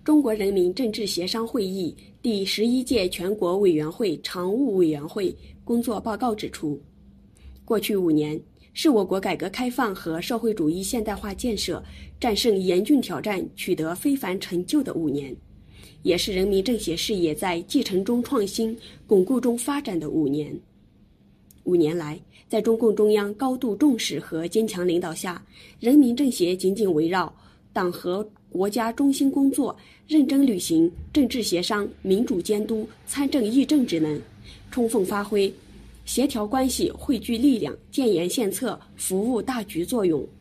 中国人民政治协商会议第11届全国委员会常务委员会工作报告指出，过去5年是我国改革开放和社会主义现代化建设战胜严峻挑战、取得非凡成就的5年，也是人民政协事业在继承中创新、巩固中发展的5年。5年来，在中共中央高度重视和坚强领导下，人民政协紧紧围绕党和国家中心工作，认真履行政治协商、民主监督、参政议政职能，充分发挥协调关系、汇聚力量、建言献策、服务大局作用，